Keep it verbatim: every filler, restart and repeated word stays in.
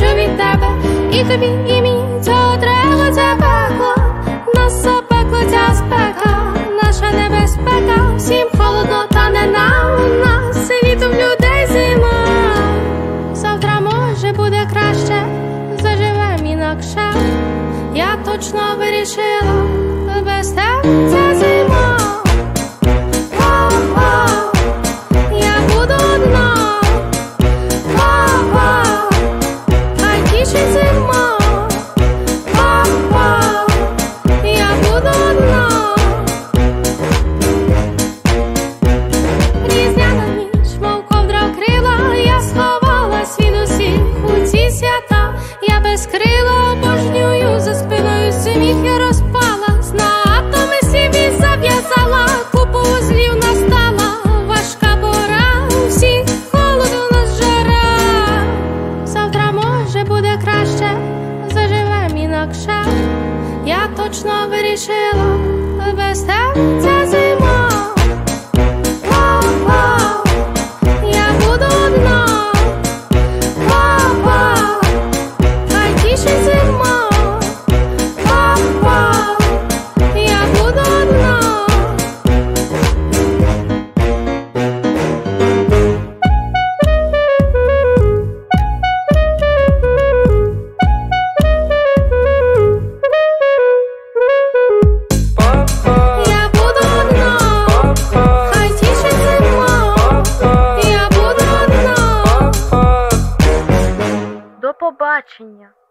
хочу від тебе, і тобі, і мені цього треба, це пекло. Нас запекло ця спека, наша небезпека. Всім холодно, та не нам, у нас літом людей зима. Завтра може буде краще, заживем інакше. Я точно вирішила, без тебе ця зима. Я буду одна, хай тішить зима. Я буду одна. Різдвяна ніч, мов ковдра вкрила, я сховалась від усіх у ці свята. Я без крила обожнюю, за спиною сміх я розпалась, на атоми собі зав'язала, купу узлів настала, важка пора, у всіх холод, у нас жара. Завтра може буде краще, заживем інакше. Я точно вирішила, без тебе ця зима. Я буду одна, хай тішить зима. Я буду одна. Я буду одна, хай тішить зима. Я буду одна. До побачення.